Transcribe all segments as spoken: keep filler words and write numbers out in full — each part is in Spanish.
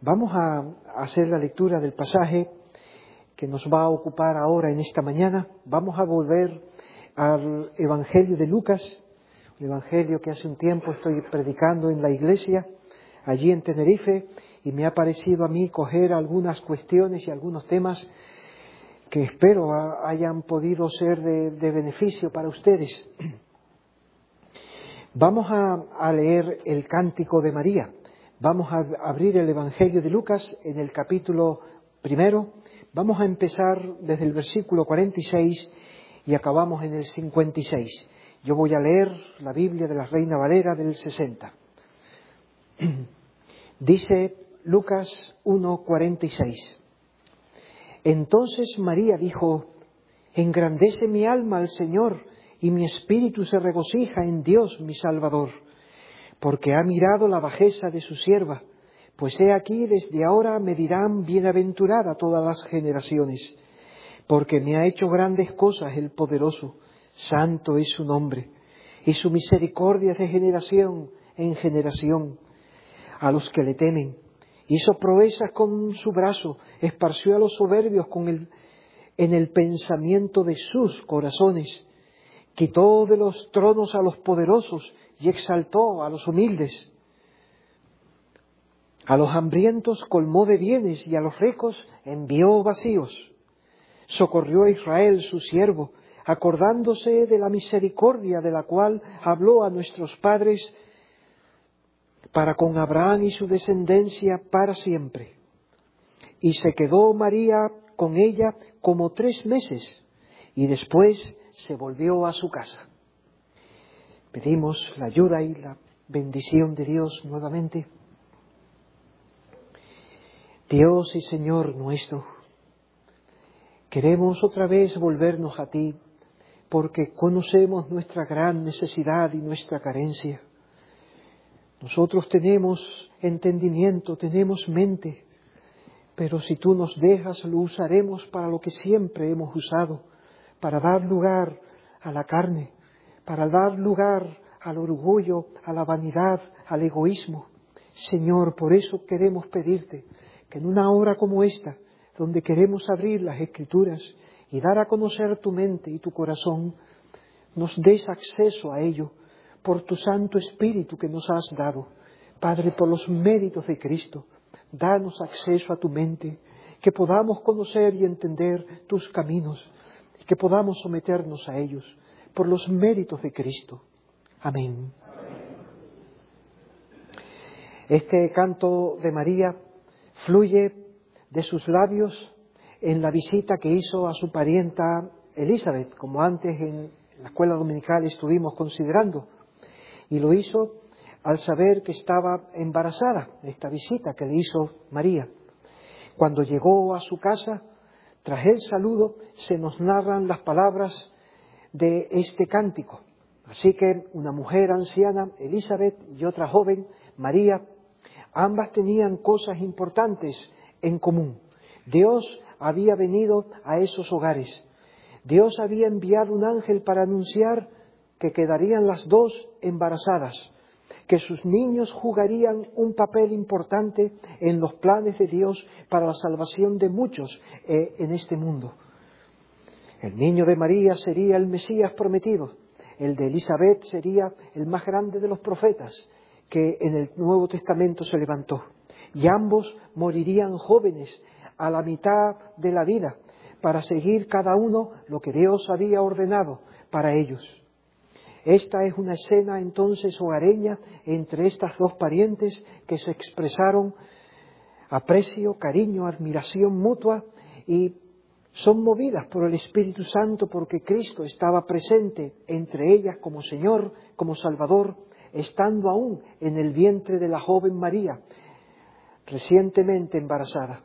Vamos a hacer la lectura del pasaje que nos va a ocupar ahora en esta mañana. Vamos a volver al Evangelio de Lucas, el Evangelio que hace un tiempo estoy predicando en la iglesia, allí en Tenerife, y me ha parecido a mí coger algunas cuestiones y algunos temas que espero hayan podido ser de, de beneficio para ustedes. Vamos a, a leer el Cántico de María. Vamos a abrir el Evangelio de Lucas en el capítulo primero. Vamos a empezar desde el versículo cuarenta y seis y acabamos en el cincuenta y seis. Yo voy a leer la Biblia de la Reina Valera del sesenta. Dice Lucas uno, cuarenta y seis. Entonces María dijo: engrandece mi alma al Señor, y mi espíritu se regocija en Dios mi Salvador, porque ha mirado la bajeza de su sierva. Pues he aquí, desde ahora me dirán bienaventurada todas las generaciones, porque me ha hecho grandes cosas el poderoso, santo es su nombre, y su misericordia es de generación en generación a los que le temen. Hizo proezas con su brazo, esparció a los soberbios con el, en el pensamiento de sus corazones. Quitó de los tronos a los poderosos y exaltó a los humildes. A los hambrientos colmó de bienes y a los ricos envió vacíos. Socorrió a Israel su siervo, acordándose de la misericordia de la cual habló a nuestros padres, para con Abraham y su descendencia para siempre. Y se quedó María con ella como tres meses, y después se volvió a su casa. Pedimos la ayuda y la bendición de Dios nuevamente. Dios y Señor nuestro, queremos otra vez volvernos a ti, porque conocemos nuestra gran necesidad y nuestra carencia. Nosotros tenemos entendimiento, tenemos mente, pero si tú nos dejas, lo usaremos para lo que siempre hemos usado, para dar lugar a la carne, para dar lugar al orgullo, a la vanidad, al egoísmo. Señor, por eso queremos pedirte que en una hora como esta, donde queremos abrir las Escrituras y dar a conocer tu mente y tu corazón, nos des acceso a ello por tu Santo Espíritu que nos has dado. Padre, por los méritos de Cristo, danos acceso a tu mente, que podamos conocer y entender tus caminos, y que podamos someternos a ellos, por los méritos de Cristo. Amén. Este canto de María fluye de sus labios en la visita que hizo a su parienta Elizabeth, como antes en la escuela dominical estuvimos considerando. Y lo hizo al saber que estaba embarazada, esta visita que le hizo María. Cuando llegó a su casa, tras el saludo, se nos narran las palabras de este cántico. Así que una mujer anciana, Elizabeth, y otra joven, María, ambas tenían cosas importantes en común. Dios había venido a esos hogares. Dios había enviado un ángel para anunciar que quedarían las dos embarazadas, que sus niños jugarían un papel importante en los planes de Dios para la salvación de muchos eh, en este mundo. El niño de María sería el Mesías prometido, el de Elizabeth sería el más grande de los profetas que en el Nuevo Testamento se levantó. Y ambos morirían jóvenes a la mitad de la vida para seguir cada uno lo que Dios había ordenado para ellos. Esta es una escena entonces hogareña entre estas dos parientes que se expresaron aprecio, cariño, admiración mutua y son movidas por el Espíritu Santo porque Cristo estaba presente entre ellas como Señor, como Salvador, estando aún en el vientre de la joven María, recientemente embarazada.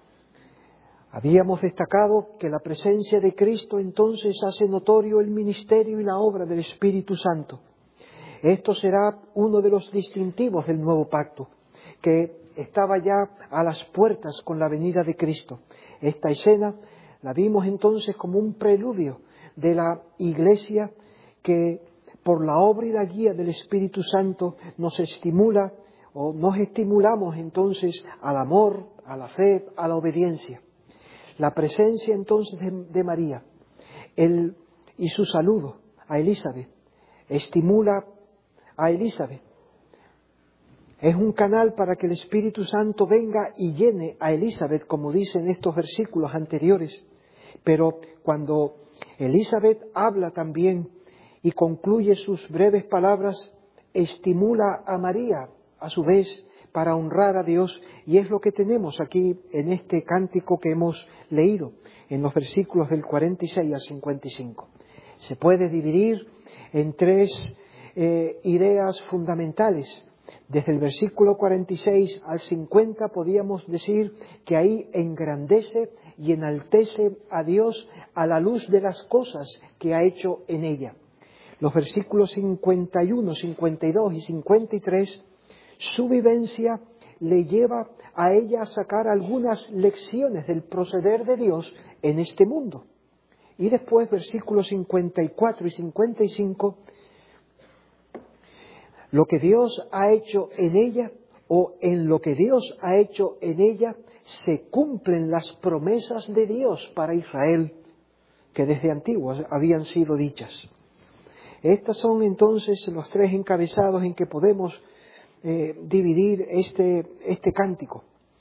Habíamos destacado que la presencia de Cristo entonces hace notorio el ministerio y la obra del Espíritu Santo. Esto será uno de los distintivos del nuevo pacto, que estaba ya a las puertas con la venida de Cristo. Esta escena la vimos entonces como un preludio de la Iglesia que por la obra y la guía del Espíritu Santo nos estimula o nos estimulamos entonces al amor, a la fe, a la obediencia. La presencia entonces de, de María el, y su saludo a Elizabeth estimula a Elizabeth. Es un canal para que el Espíritu Santo venga y llene a Elizabeth, como dicen estos versículos anteriores. Pero cuando Elizabeth habla también y concluye sus breves palabras, estimula a María a su vez para honrar a Dios, y es lo que tenemos aquí en este cántico que hemos leído, en los versículos del cuarenta y seis al cincuenta y cinco. Se puede dividir en tres eh, ideas fundamentales. Desde el versículo cuarenta y seis al cincuenta podíamos decir que ahí engrandece y enaltece a Dios a la luz de las cosas que ha hecho en ella. Los versículos cincuenta y uno, cincuenta y dos y cincuenta y tres, su vivencia le lleva a ella a sacar algunas lecciones del proceder de Dios en este mundo. Y después, versículos cincuenta y cuatro y cincuenta y cinco, lo que Dios ha hecho en ella, o en lo que Dios ha hecho en ella, se cumplen las promesas de Dios para Israel, que desde antiguo habían sido dichas. Estos son entonces los tres encabezados en que podemos eh, dividir este, este cántico.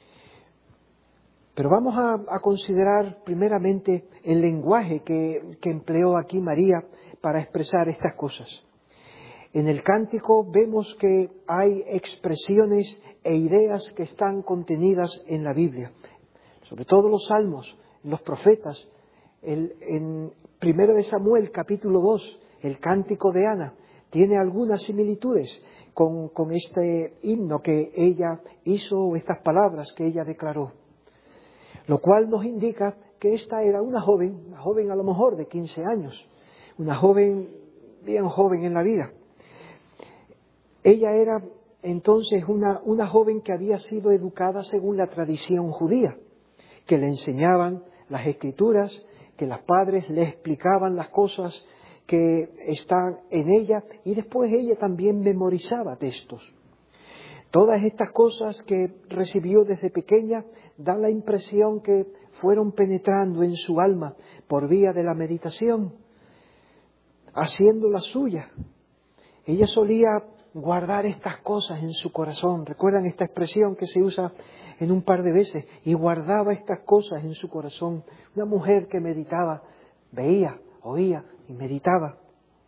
Pero vamos a, a considerar primeramente el lenguaje que, que empleó aquí María para expresar estas cosas. En el cántico vemos que hay expresiones e ideas que están contenidas en la Biblia, sobre todo los salmos, los profetas. El, en Primero de Samuel, capítulo dos, el cántico de Ana, tiene algunas similitudes con, con este himno que ella hizo, estas palabras que ella declaró. Lo cual nos indica que esta era una joven, una joven a lo mejor de quince años, una joven bien joven en la vida. Ella era entonces una, una joven que había sido educada según la tradición judía, que le enseñaban las escrituras, que los padres le explicaban las cosas que están en ella, y después ella también memorizaba textos. Todas estas cosas que recibió desde pequeña dan la impresión que fueron penetrando en su alma por vía de la meditación, haciéndola suya. Ella solía guardar estas cosas en su corazón. ¿Recuerdan esta expresión que se usa en un par de veces? Y guardaba estas cosas en su corazón. Una mujer que meditaba, veía, oía y meditaba.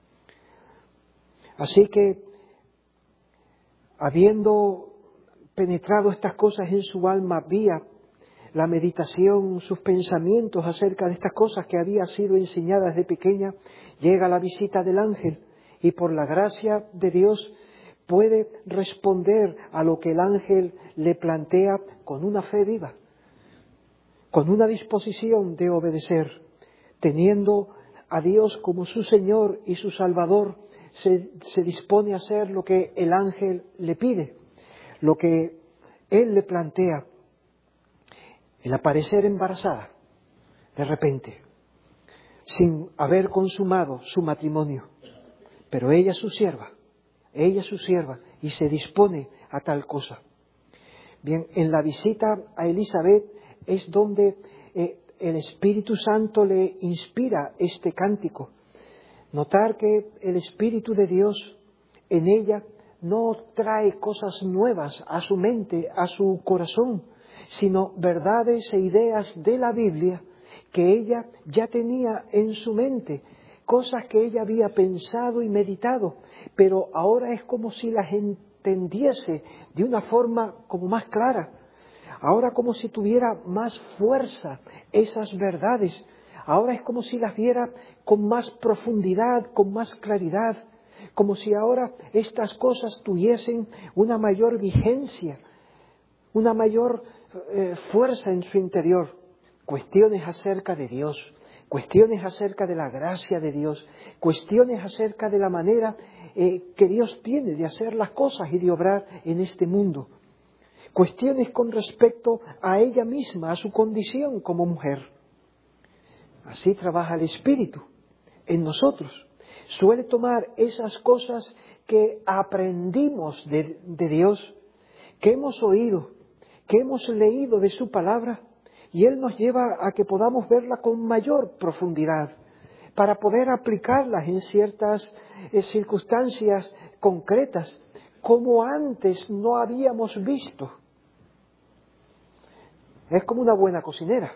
Así que, habiendo penetrado estas cosas en su alma, vía la meditación, sus pensamientos acerca de estas cosas que había sido enseñadas de pequeña, llega la visita del ángel y por la gracia de Dios puede responder a lo que el ángel le plantea con una fe viva, con una disposición de obedecer, teniendo a Dios como su Señor y su Salvador, se, se dispone a hacer lo que el ángel le pide, lo que él le plantea. El aparecer embarazada, de repente, sin haber consumado su matrimonio, pero ella es su sierva, ella es su sierva y se dispone a tal cosa. Bien, en la visita a Elizabeth es donde eh, el Espíritu Santo le inspira este cántico. Notar que el Espíritu de Dios en ella no trae cosas nuevas a su mente, a su corazón, sino verdades e ideas de la Biblia que ella ya tenía en su mente, cosas que ella había pensado y meditado, pero ahora es como si las entendiese de una forma como más clara, ahora como si tuviera más fuerza esas verdades, ahora es como si las viera con más profundidad, con más claridad, como si ahora estas cosas tuviesen una mayor vigencia, una mayor eh, fuerza en su interior. Cuestiones acerca de Dios, cuestiones acerca de la gracia de Dios, cuestiones acerca de la manera eh, que Dios tiene de hacer las cosas y de obrar en este mundo. Cuestiones con respecto a ella misma, a su condición como mujer. Así trabaja el Espíritu en nosotros. Suele tomar esas cosas que aprendimos de, de Dios, que hemos oído, que hemos leído de su palabra, y Él nos lleva a que podamos verla con mayor profundidad, para poder aplicarlas en ciertas eh, circunstancias concretas, como antes no habíamos visto. Es como una buena cocinera.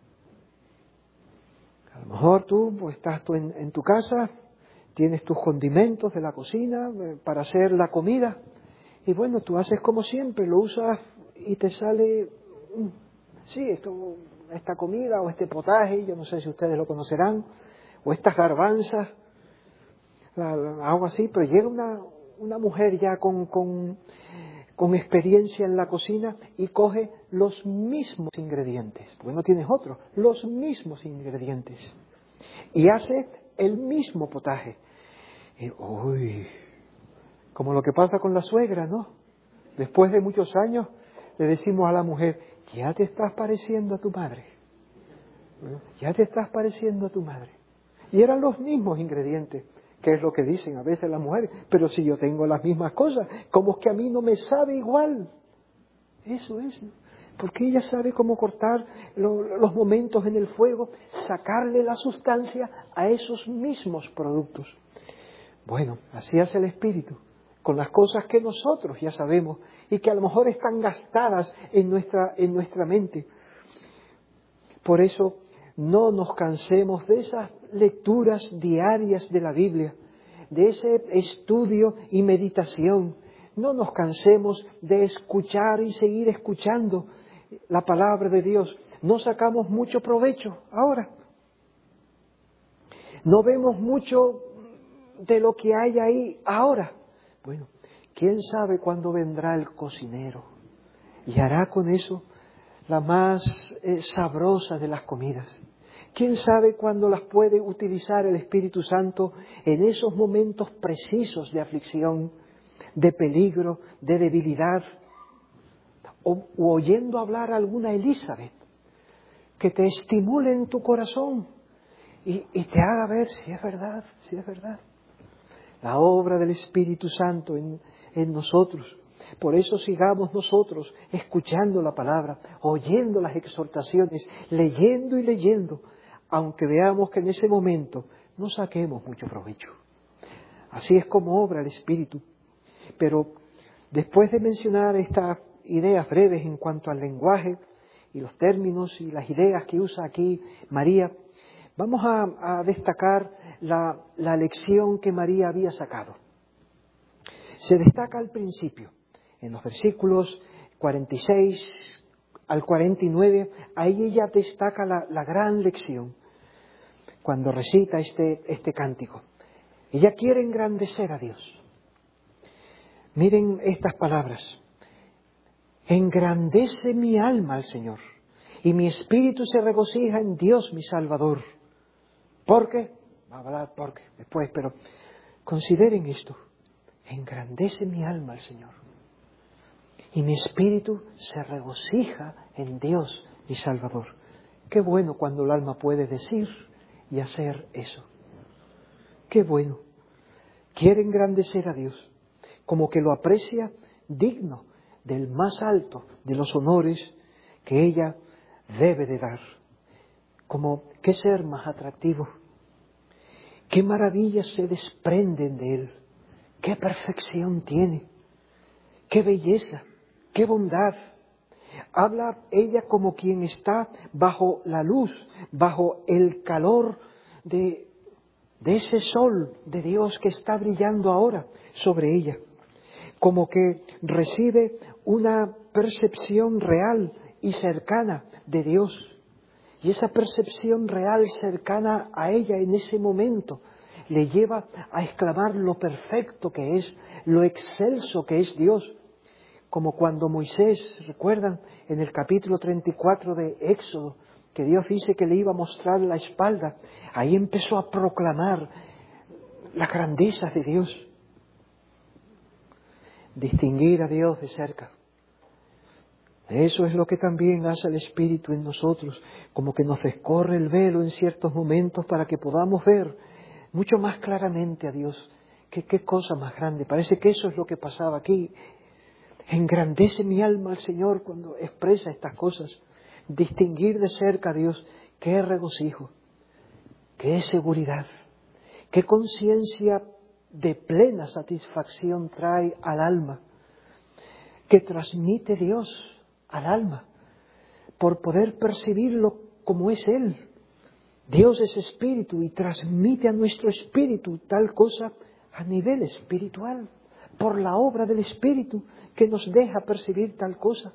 A lo mejor tú pues, estás tú en, en tu casa, tienes tus condimentos de la cocina eh, para hacer la comida, y bueno, tú haces como siempre, lo usas y te sale, mm, sí, esto, esta comida o este potaje, yo no sé si ustedes lo conocerán, o estas garbanzas, la, la hago así, pero llega una, una mujer ya con, con, con experiencia en la cocina y coge los mismos ingredientes, porque no tienes otros, los mismos ingredientes, y hace el mismo potaje. Y, uy, como lo que pasa con la suegra, ¿no? Después de muchos años le decimos a la mujer, ya te estás pareciendo a tu madre, ya te estás pareciendo a tu madre. Y eran los mismos ingredientes, que es lo que dicen a veces las mujeres, pero si yo tengo las mismas cosas, ¿cómo es que a mí no me sabe igual? Eso es, ¿no? Porque ella sabe cómo cortar lo, los momentos en el fuego, sacarle la sustancia a esos mismos productos. Bueno, así hace el Espíritu, con las cosas que nosotros ya sabemos y que a lo mejor están gastadas en nuestra, en nuestra mente. Por eso no nos cansemos de esas lecturas diarias de la Biblia, de ese estudio y meditación. No nos cansemos de escuchar y seguir escuchando la palabra de Dios. No sacamos mucho provecho ahora. No vemos mucho de lo que hay ahí ahora. Bueno, ¿quién sabe cuándo vendrá el cocinero y hará con eso la más eh, sabrosa de las comidas? ¿Quién sabe cuándo las puede utilizar el Espíritu Santo en esos momentos precisos de aflicción, de peligro, de debilidad? O, o oyendo hablar a alguna Elizabeth que te estimule en tu corazón y, y te haga ver si es verdad, si es verdad. La obra del Espíritu Santo en, en nosotros. Por eso sigamos nosotros escuchando la palabra, oyendo las exhortaciones, leyendo y leyendo, aunque veamos que en ese momento no saquemos mucho provecho. Así es como obra el Espíritu. Pero después de mencionar estas ideas breves en cuanto al lenguaje y los términos y las ideas que usa aquí María, vamos a, a destacar la, la lección que María había sacado. Se destaca al principio, en los versículos cuarenta y seis al cuarenta y nueve, ahí ella destaca la, la gran lección cuando recita este, este cántico. Ella quiere engrandecer a Dios. Miren estas palabras. Engrandece mi alma al Señor, y mi espíritu se regocija en Dios mi Salvador. ¿Por qué? Va a hablar por qué después, pero consideren esto. Engrandece mi alma al Señor, y mi espíritu se regocija en Dios mi Salvador. Qué bueno cuando el alma puede decir y hacer eso. Qué bueno. Quiere engrandecer a Dios, como que lo aprecia digno del más alto de los honores que ella debe de dar. Como qué ser más atractivo, qué maravillas se desprenden de él, qué perfección tiene, qué belleza, qué bondad. Habla ella como quien está bajo la luz, bajo el calor de, de ese sol de Dios que está brillando ahora sobre ella. Como que recibe una percepción real y cercana de Dios. Y esa percepción real cercana a ella en ese momento le lleva a exclamar lo perfecto que es, lo excelso que es Dios. Como cuando Moisés, recuerdan, en el capítulo treinta y cuatro de Éxodo, que Dios dice que le iba a mostrar la espalda, ahí empezó a proclamar las grandezas de Dios. Distinguir a Dios de cerca. Eso es lo que también hace el Espíritu en nosotros, como que nos descorre el velo en ciertos momentos para que podamos ver mucho más claramente a Dios. ¿Qué, qué cosa más grande? Parece que eso es lo que pasaba aquí. Engrandece mi alma al Señor cuando expresa estas cosas. Distinguir de cerca a Dios, qué regocijo, qué seguridad, qué conciencia de plena satisfacción trae al alma, que transmite Dios al alma, por poder percibirlo como es Él. Dios es espíritu y transmite a nuestro espíritu tal cosa a nivel espiritual, por la obra del Espíritu que nos deja percibir tal cosa.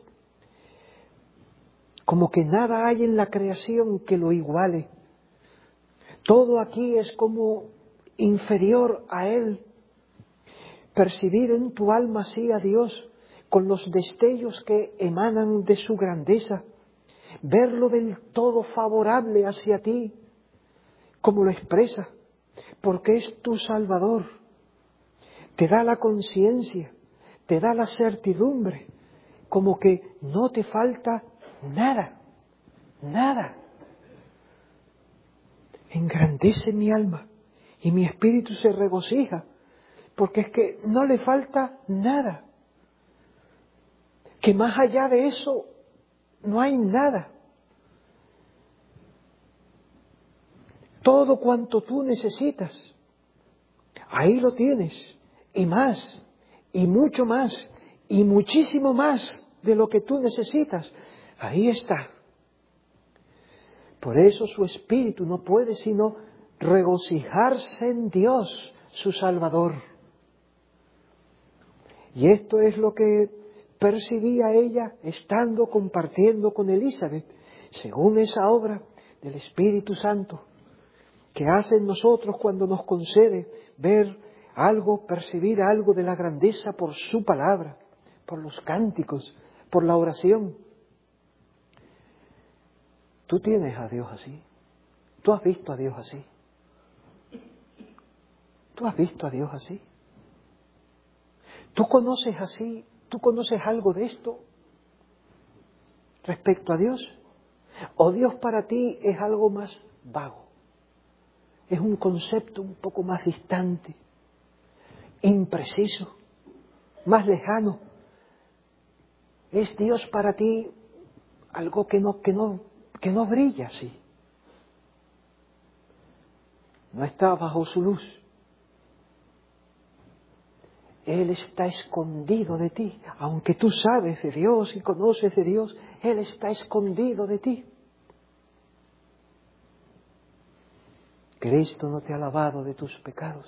Como que nada hay en la creación que lo iguale. Todo aquí es como inferior a Él. Percibir en tu alma así a Dios, con los destellos que emanan de su grandeza, verlo del todo favorable hacia ti, como lo expresa, porque es tu Salvador. Te da la conciencia, te da la certidumbre, como que no te falta nada, nada. Engrandece mi alma y mi espíritu se regocija, porque es que no le falta nada. Que más allá de eso no hay nada. Todo cuanto tú necesitas, ahí lo tienes, y más, y mucho más, y muchísimo más de lo que tú necesitas, ahí está. Por eso su espíritu no puede sino regocijarse en Dios, su Salvador. Y esto es lo que percibía ella estando compartiendo con Elizabeth, según esa obra del Espíritu Santo, que hace en nosotros cuando nos concede ver algo, percibir algo de la grandeza por su palabra, por los cánticos, por la oración. Tú tienes a Dios así. Tú has visto a Dios así. Tú has visto a Dios así. Tú conoces así, tú conoces algo de esto respecto a Dios. O Dios para ti es algo más vago. Es un concepto un poco más distante, impreciso, más lejano. Es Dios para ti algo que no, que no, que no brilla así. No está bajo su luz. Él está escondido de ti. Aunque tú sabes de Dios y conoces de Dios, Él está escondido de ti. Cristo no te ha lavado de tus pecados.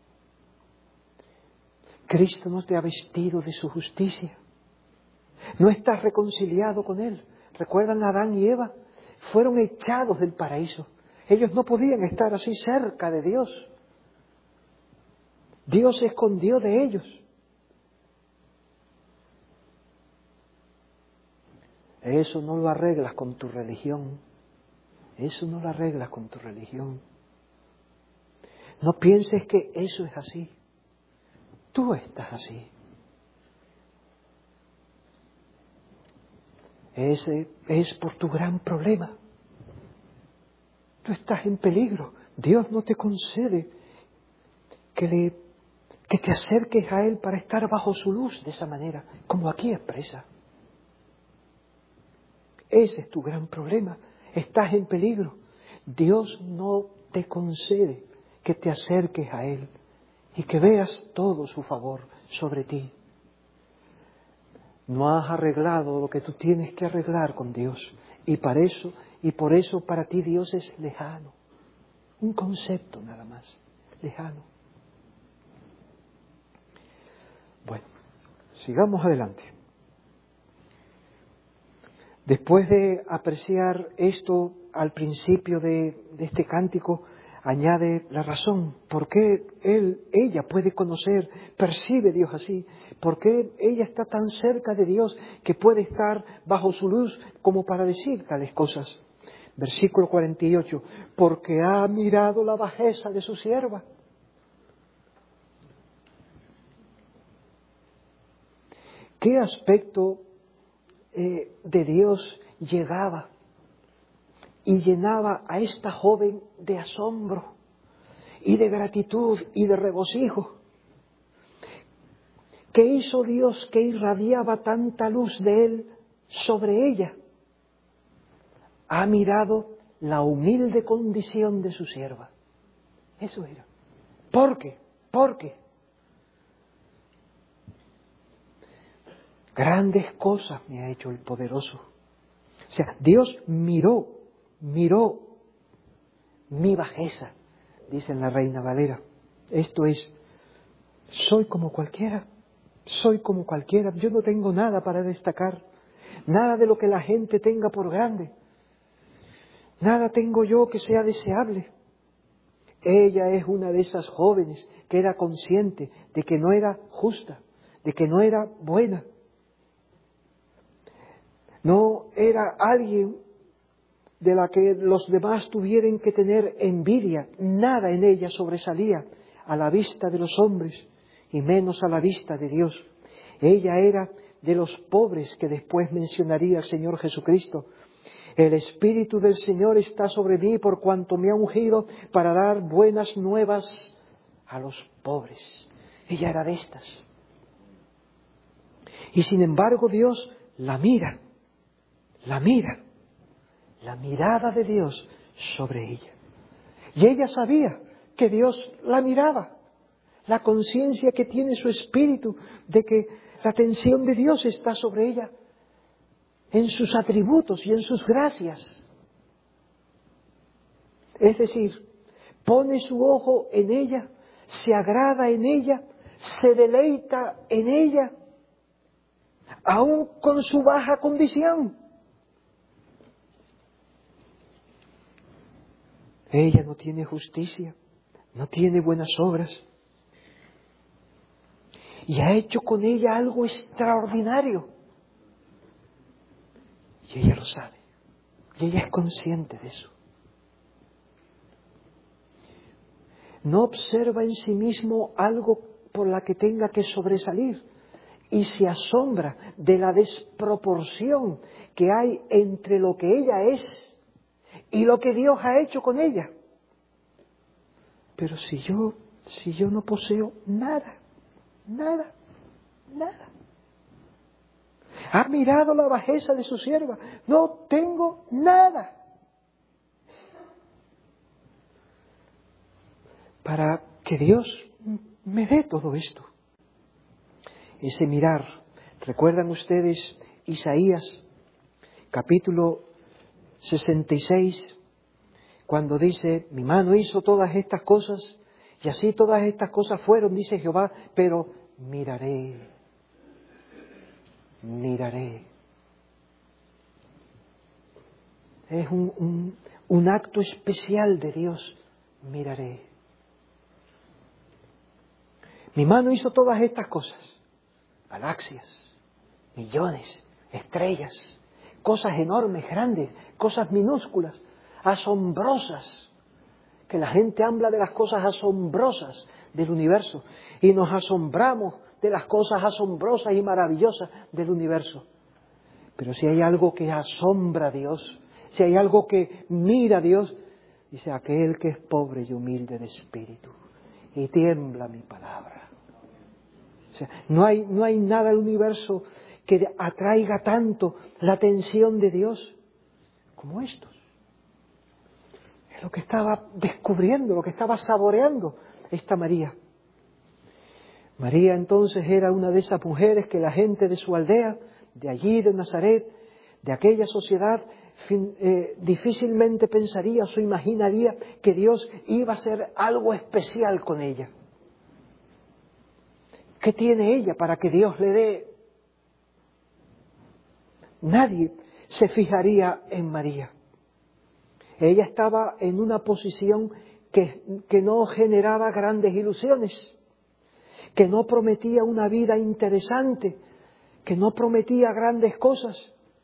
Cristo no te ha vestido de su justicia. No estás reconciliado con Él. ¿Recuerdan a Adán y Eva? Fueron echados del paraíso. Ellos no podían estar así cerca de Dios. Dios se escondió de ellos. Eso no lo arreglas con tu religión. Eso no lo arreglas con tu religión. No pienses que eso es así. Tú estás así. Ese es por tu gran problema. Tú estás en peligro. Dios no te concede que, le, que te acerques a Él para estar bajo su luz de esa manera, como aquí expresa. Ese es tu gran problema. Estás en peligro. Dios no te concede que te acerques a Él y que veas todo su favor sobre ti. No has arreglado lo que tú tienes que arreglar con Dios. Y para eso, y por eso para ti Dios es lejano. Un concepto nada más, lejano. Bueno, sigamos adelante. Después de apreciar esto al principio de, de este cántico, añade la razón. ¿Por qué él, ella puede conocer, percibe Dios así? ¿Por qué ella está tan cerca de Dios que puede estar bajo su luz como para decir tales cosas? Versículo cuarenta y ocho. Porque ha mirado la bajeza de su sierva. ¿Qué aspecto eh, de Dios llegaba y llenaba a esta joven de asombro y de gratitud y de regocijo? ¿Qué hizo Dios que irradiaba tanta luz de Él sobre ella? Ha mirado la humilde condición de su sierva. Eso era. ¿Por qué? ¿Por qué? Grandes cosas me ha hecho el poderoso. O sea, Dios miró, miró mi bajeza, dice la Reina Valera. Esto es, soy como cualquiera, soy como cualquiera. Yo no tengo nada para destacar, nada de lo que la gente tenga por grande. Nada tengo yo que sea deseable. Ella es una de esas jóvenes que era consciente de que no era justa, de que no era buena. No era alguien de la que los demás tuvieran que tener envidia. Nada en ella sobresalía a la vista de los hombres y menos a la vista de Dios. Ella era de los pobres que después mencionaría el Señor Jesucristo. El Espíritu del Señor está sobre mí por cuanto me ha ungido para dar buenas nuevas a los pobres. Ella era de estas. Y sin embargo Dios la mira, la mira, la mirada de Dios sobre ella. Y ella sabía que Dios la miraba. La conciencia que tiene su espíritu de que la atención de Dios está sobre ella, en sus atributos y en sus gracias. Es decir, pone su ojo en ella, se agrada en ella, se deleita en ella, aun con su baja condición. Ella no tiene justicia, no tiene buenas obras. Y ha hecho con ella algo extraordinario. Y ella lo sabe. Y ella es consciente de eso. No observa en sí mismo algo por la que tenga que sobresalir. Y se asombra de la desproporción que hay entre lo que ella es y lo que Dios ha hecho con ella. Pero si yo, si yo no poseo nada, nada, nada. Ha mirado la bajeza de su sierva. No tengo nada. Para que Dios me dé todo esto. Ese mirar. ¿Recuerdan ustedes Isaías, capítulo sesenta y seis? Cuando dice, mi mano hizo todas estas cosas, y así todas estas cosas fueron, dice Jehová, pero miraré. Miraré. Es un, un, un acto especial de Dios. Miraré. Mi mano hizo todas estas cosas. Galaxias, millones, estrellas, cosas enormes, grandes, cosas minúsculas, asombrosas. Que la gente habla de las cosas asombrosas del universo y nos asombramos de las cosas asombrosas y maravillosas del universo. Pero si hay algo que asombra a Dios, si hay algo que mira a Dios, dice aquel que es pobre y humilde de espíritu y tiembla mi palabra. O sea, no hay, no hay nada en el universo que atraiga tanto la atención de Dios como estos. Es lo que estaba descubriendo, lo que estaba saboreando esta María. María entonces era una de esas mujeres que la gente de su aldea, de allí de Nazaret, de aquella sociedad, fin, eh, difícilmente pensaría o se imaginaría que Dios iba a hacer algo especial con ella. ¿Qué tiene ella para que Dios le dé? Nadie se fijaría en María. Ella estaba en una posición que, que no generaba grandes ilusiones, que no prometía una vida interesante, que no prometía grandes cosas,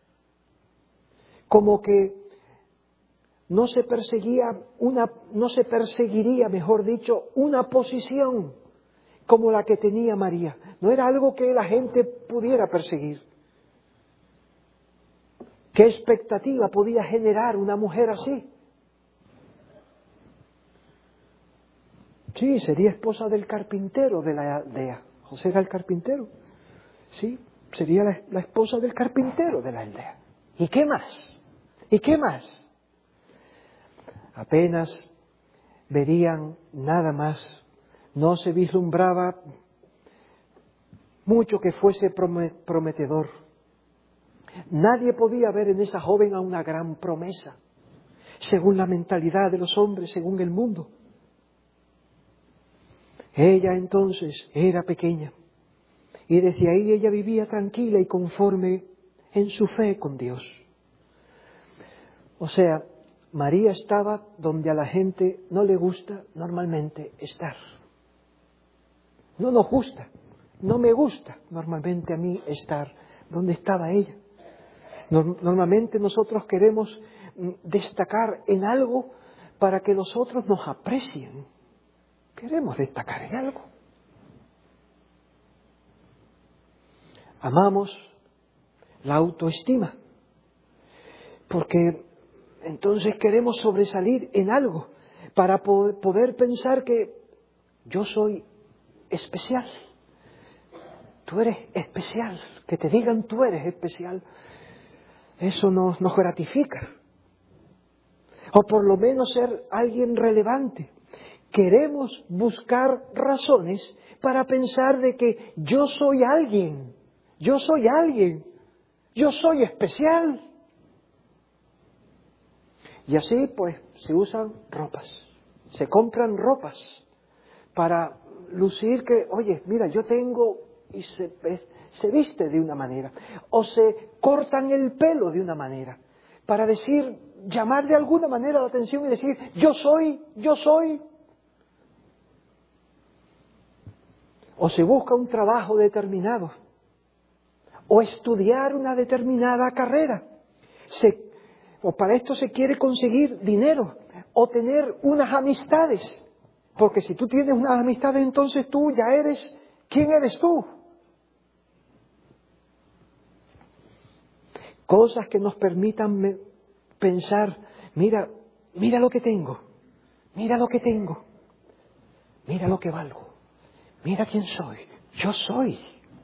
como que no se perseguía una, no se perseguiría, mejor dicho, una posición como la que tenía María. No era algo que la gente pudiera perseguir. ¿Qué expectativa podía generar una mujer así? Sí, sería esposa del carpintero de la aldea. José era el carpintero. Sí, sería la, la esposa del carpintero de la aldea. ¿Y qué más? ¿Y qué más? Apenas verían nada más. No se vislumbraba mucho que fuese prometedor. Nadie podía ver en esa joven a una gran promesa, según la mentalidad de los hombres, según el mundo. Ella entonces era pequeña y desde ahí ella vivía tranquila y conforme en su fe con Dios. O sea, María estaba donde a la gente no le gusta normalmente estar. No nos gusta, no me gusta normalmente a mí estar donde estaba ella. Normalmente nosotros queremos destacar en algo para que los otros nos aprecien. Queremos destacar en algo. Amamos la autoestima, porque entonces queremos sobresalir en algo para poder pensar que yo soy especial. Tú eres especial, que te digan tú eres especial. Eso nos, nos gratifica. O por lo menos ser alguien relevante. Queremos buscar razones para pensar de que yo soy alguien, yo soy alguien, yo soy especial. Y así pues se usan ropas, se compran ropas para lucir que, oye, mira, yo tengo, y se, se viste de una manera, o se cortan el pelo de una manera, para decir, llamar de alguna manera la atención y decir, yo soy, yo soy. O se busca un trabajo determinado, o estudiar una determinada carrera, se, o para esto se quiere conseguir dinero, o tener unas amistades, porque si tú tienes unas amistades entonces tú ya eres, ¿quién eres tú? Cosas que nos permitan pensar, mira, mira lo que tengo, mira lo que tengo, mira lo que valgo. Mira quién soy, yo soy.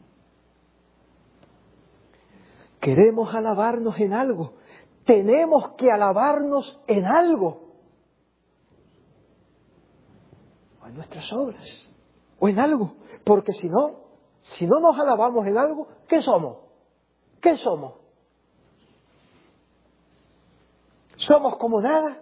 Queremos alabarnos en algo, tenemos que alabarnos en algo. O en nuestras obras, o en algo. Porque si no, si no nos alabamos en algo, ¿qué somos? ¿Qué somos? ¿Somos como nada?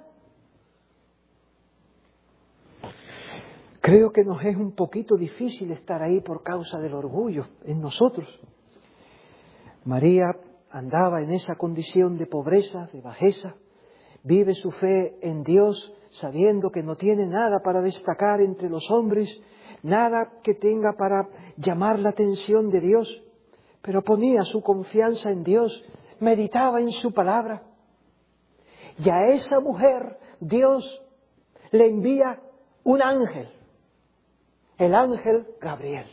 Creo que nos es un poquito difícil estar ahí por causa del orgullo en nosotros. María andaba en esa condición de pobreza, de bajeza, vive su fe en Dios sabiendo que no tiene nada para destacar entre los hombres, nada que tenga para llamar la atención de Dios, pero ponía su confianza en Dios, meditaba en su palabra. Y a esa mujer Dios le envía un ángel. El ángel Gabriel,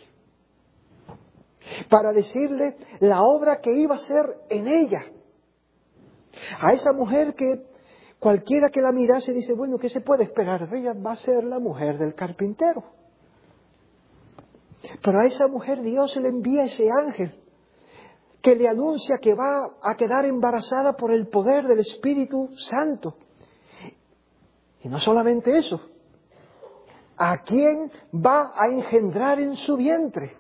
para decirle la obra que iba a hacer en ella. A esa mujer que cualquiera que la mirase dice, bueno, ¿qué se puede esperar? Ella va a ser la mujer del carpintero. Pero a esa mujer Dios le envía ese ángel que le anuncia que va a quedar embarazada por el poder del Espíritu Santo. Y no solamente eso, ¿a quién va a engendrar en su vientre?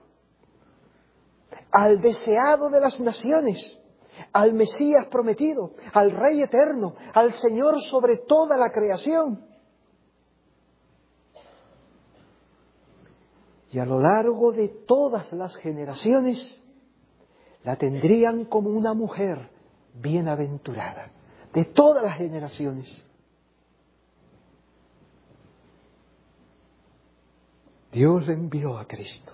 Al deseado de las naciones, al Mesías prometido, al Rey eterno, al Señor sobre toda la creación. Y a lo largo de todas las generaciones la tendrían como una mujer bienaventurada, de todas las generaciones. Dios le envió a Cristo.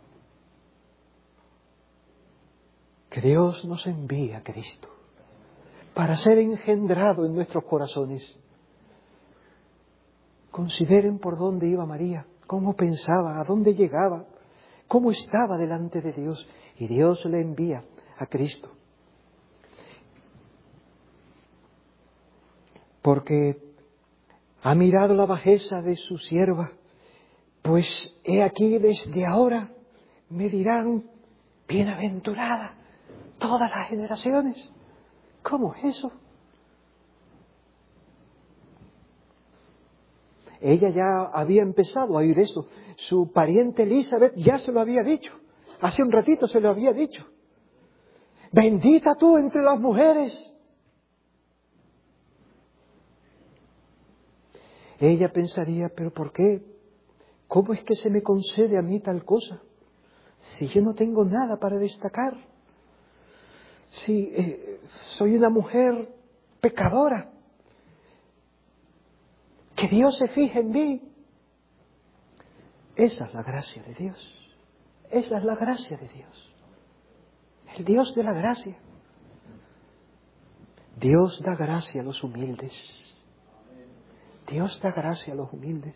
Que Dios nos envíe a Cristo para ser engendrado en nuestros corazones. Consideren por dónde iba María, cómo pensaba, a dónde llegaba, cómo estaba delante de Dios. Y Dios le envía a Cristo. Porque ha mirado la bajeza de su sierva, pues he aquí desde ahora me dirán bienaventurada todas las generaciones. ¿Cómo es eso? Ella ya había empezado a oír eso. Su pariente Elizabeth ya se lo había dicho. Hace un ratito se lo había dicho. Bendita tú entre las mujeres. Ella pensaría, ¿pero por qué? ¿Cómo es que se me concede a mí tal cosa? Si yo no tengo nada para destacar. Si eh, soy una mujer pecadora. Que Dios se fije en mí. Esa es la gracia de Dios. Esa es la gracia de Dios. El Dios de la gracia. Dios da gracia a los humildes. Dios da gracia a los humildes.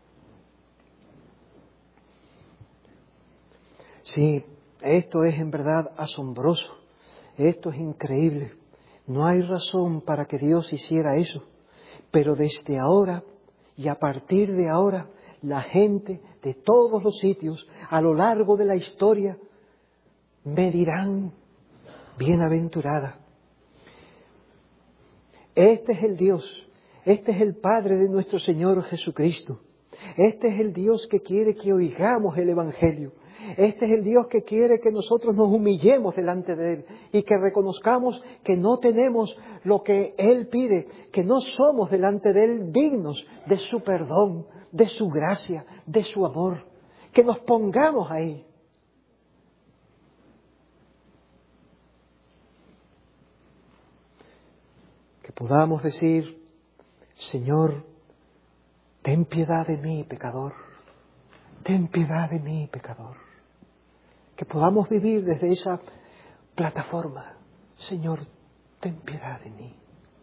Sí, esto es en verdad asombroso. Esto es increíble. No hay razón para que Dios hiciera eso. Pero desde ahora y a partir de ahora, la gente de todos los sitios a lo largo de la historia me dirán bienaventurada. Este es el Dios, este es el Padre de nuestro Señor Jesucristo. Este es el Dios que quiere que oigamos el Evangelio. Este es el Dios que quiere que nosotros nos humillemos delante de Él y que reconozcamos que no tenemos lo que Él pide, que no somos delante de Él dignos de su perdón, de su gracia, de su amor. Que nos pongamos ahí. Que podamos decir, Señor, ten piedad de mí, pecador. Ten piedad de mí, pecador. Que podamos vivir desde esa plataforma. Señor, ten piedad de mí.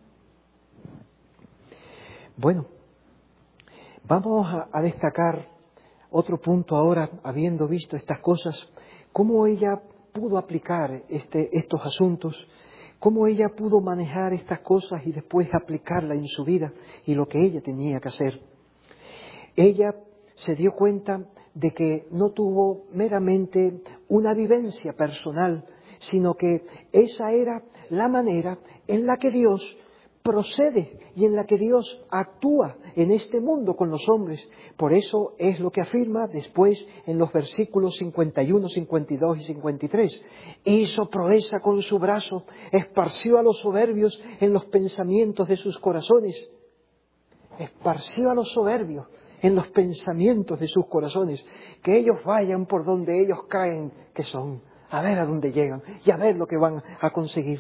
Bueno, vamos a, a destacar otro punto ahora, habiendo visto estas cosas, cómo ella pudo aplicar este, estos asuntos, cómo ella pudo manejar estas cosas y después aplicarla en su vida y lo que ella tenía que hacer. Ella se dio cuenta de que no tuvo meramente una vivencia personal, sino que esa era la manera en la que Dios procede y en la que Dios actúa en este mundo con los hombres. Por eso es lo que afirma después en los versículos cincuenta y uno, cincuenta y dos y cincuenta y tres. Hizo proeza con su brazo, esparció a los soberbios en los pensamientos de sus corazones. Esparció a los soberbios en los pensamientos de sus corazones, que ellos vayan por donde ellos creen que son, a ver a dónde llegan y a ver lo que van a conseguir.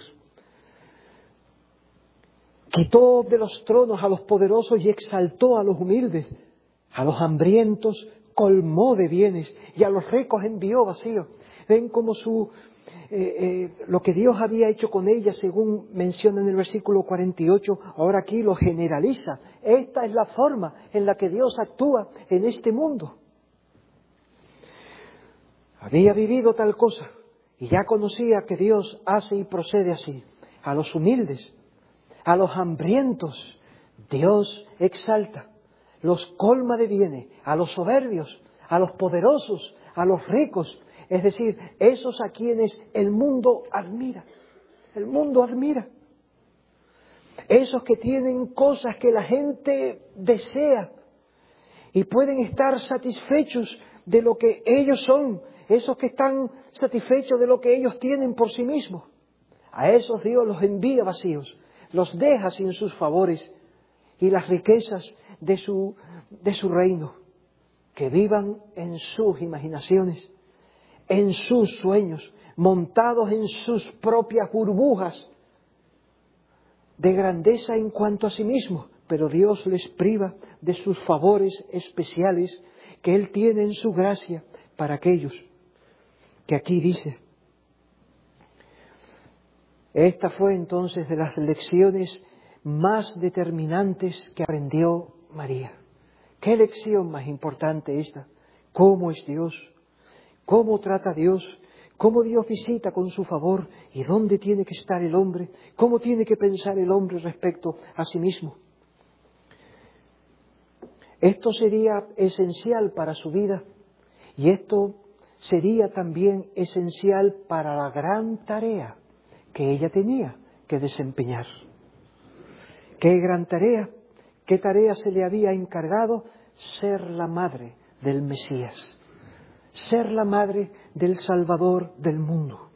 Quitó de los tronos a los poderosos y exaltó a los humildes, a los hambrientos colmó de bienes y a los ricos envió vacíos. Ven como su eh, eh, lo que Dios había hecho con ella, según menciona en el versículo cuarenta y ocho, ahora aquí lo generaliza. Esta es la forma en la que Dios actúa en este mundo. Había vivido tal cosa y ya conocía que Dios hace y procede así. A los humildes, a los hambrientos, Dios exalta, los colma de bienes, a los soberbios, a los poderosos, a los ricos, es decir, esos a quienes el mundo admira, el mundo admira. Esos que tienen cosas que la gente desea y pueden estar satisfechos de lo que ellos son, esos que están satisfechos de lo que ellos tienen por sí mismos. A esos Dios los envía vacíos, los deja sin sus favores y las riquezas de su, de su reino, que vivan en sus imaginaciones, en sus sueños, montados en sus propias burbujas de grandeza en cuanto a sí mismos, pero Dios les priva de sus favores especiales que Él tiene en su gracia para aquellos que aquí dice. Esta fue entonces de las lecciones más determinantes que aprendió María. ¿Qué lección más importante esta? ¿Cómo es Dios? ¿Cómo trata Dios? ¿Cómo Dios visita con su favor? ¿Y dónde tiene que estar el hombre? ¿Cómo tiene que pensar el hombre respecto a sí mismo? Esto sería esencial para su vida y esto sería también esencial para la gran tarea que ella tenía que desempeñar. ¿Qué gran tarea? ¿Qué tarea se le había encargado? Ser la madre del Mesías, ser la madre del Salvador del mundo.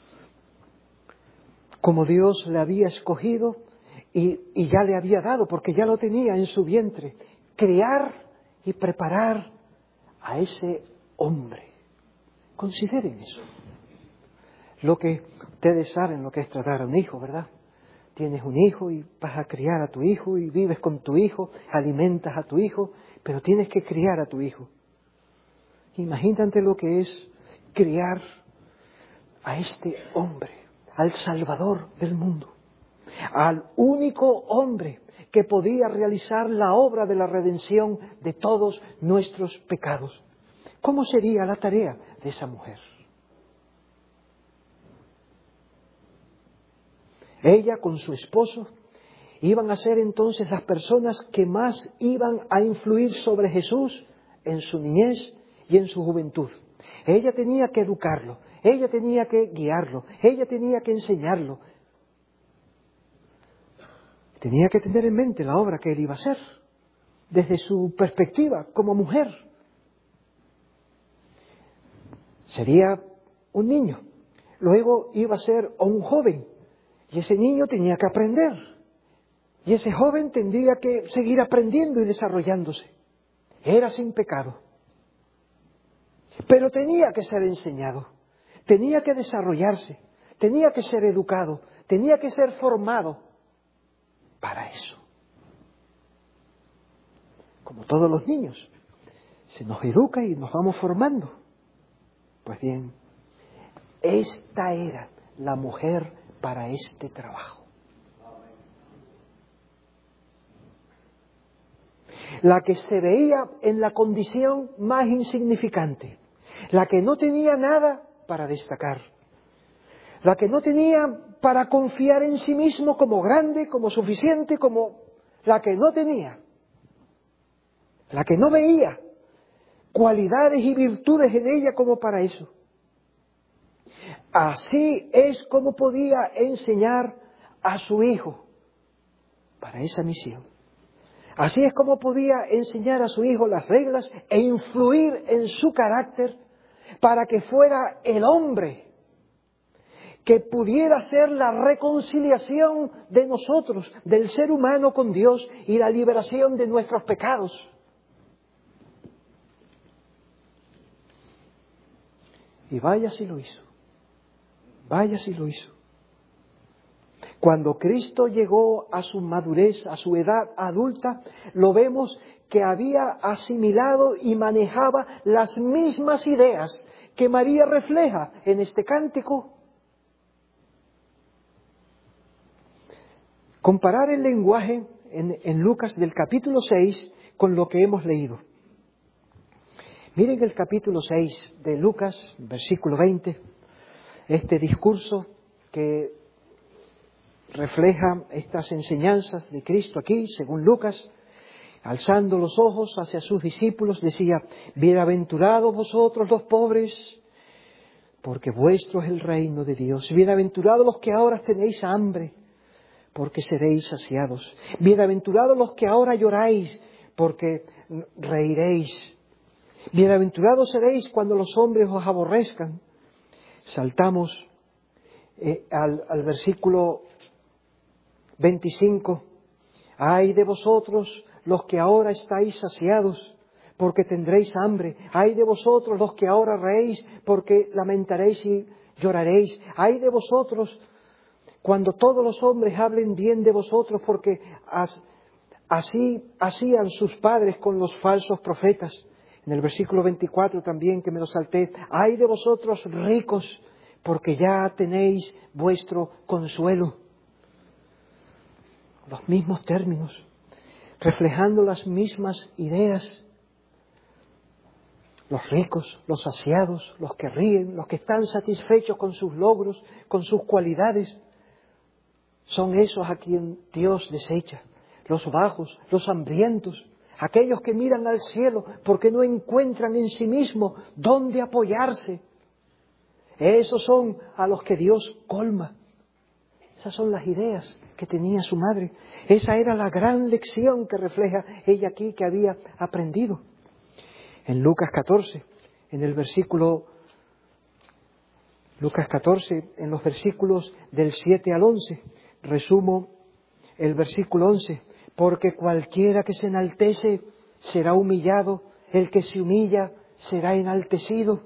Como Dios le había escogido y, y ya le había dado, porque ya lo tenía en su vientre, crear y preparar a ese hombre. Consideren eso. Lo que ustedes saben lo que es tratar a un hijo, ¿verdad? Tienes un hijo y vas a criar a tu hijo y vives con tu hijo, alimentas a tu hijo, pero tienes que criar a tu hijo. Imagínate lo que es criar a este hombre, al Salvador del mundo, al único hombre que podía realizar la obra de la redención de todos nuestros pecados. ¿Cómo sería la tarea de esa mujer? Ella con su esposo iban a ser entonces las personas que más iban a influir sobre Jesús en su niñez y en su juventud. Ella tenía que educarlo, ella tenía que guiarlo, ella tenía que enseñarlo. Tenía que tener en mente la obra que él iba a hacer, desde su perspectiva como mujer. Sería un niño, luego iba a ser un joven, y ese niño tenía que aprender, y ese joven tendría que seguir aprendiendo y desarrollándose. Era sin pecado, pero tenía que ser enseñado, tenía que desarrollarse, tenía que ser educado, tenía que ser formado para eso. Como todos los niños, se nos educa y nos vamos formando. Pues bien, esta era la mujer para este trabajo. La que se veía en la condición más insignificante, la que no tenía nada para destacar, la que no tenía para confiar en sí mismo como grande, como suficiente, como la que no tenía, la que no veía cualidades y virtudes en ella como para eso. Así es como podía enseñar a su hijo para esa misión. Así es como podía enseñar a su hijo las reglas e influir en su carácter para que fuera el hombre que pudiera ser la reconciliación de nosotros, del ser humano con Dios y la liberación de nuestros pecados. Y vaya si lo hizo. Vaya si lo hizo. Cuando Cristo llegó a su madurez, a su edad adulta, lo vemos que había asimilado y manejaba las mismas ideas que María refleja en este cántico. Comparar el lenguaje en, en Lucas del capítulo seis con lo que hemos leído. Miren el capítulo seis de Lucas, versículo veinte. Este discurso que refleja estas enseñanzas de Cristo aquí, según Lucas, alzando los ojos hacia sus discípulos, decía: bienaventurados vosotros los pobres, porque vuestro es el reino de Dios. Bienaventurados los que ahora tenéis hambre, porque seréis saciados. Bienaventurados los que ahora lloráis, porque reiréis. Bienaventurados seréis cuando los hombres os aborrezcan. Saltamos eh, al, al versículo veinticinco. Ay de vosotros los que ahora estáis saciados, porque tendréis hambre. Ay de vosotros los que ahora reís, porque lamentaréis y lloraréis. Ay de vosotros cuando todos los hombres hablen bien de vosotros, porque as, así hacían sus padres con los falsos profetas. En el versículo veinticuatro también, que me lo salté: ay de vosotros ricos, porque ya tenéis vuestro consuelo. Los mismos términos, reflejando las mismas ideas. Los ricos, los saciados, los que ríen, los que están satisfechos con sus logros, con sus cualidades, son esos a quien Dios desecha. Los bajos, los hambrientos, aquellos que miran al cielo porque no encuentran en sí mismos dónde apoyarse. Esos son a los que Dios colma. Esas son las ideas que tenía su madre. Esa era la gran lección que refleja ella aquí que había aprendido. En Lucas catorce, en el versículo, Lucas catorce, en los versículos del siete al once, resumo el versículo once. Porque cualquiera que se enaltece será humillado, el que se humilla será enaltecido.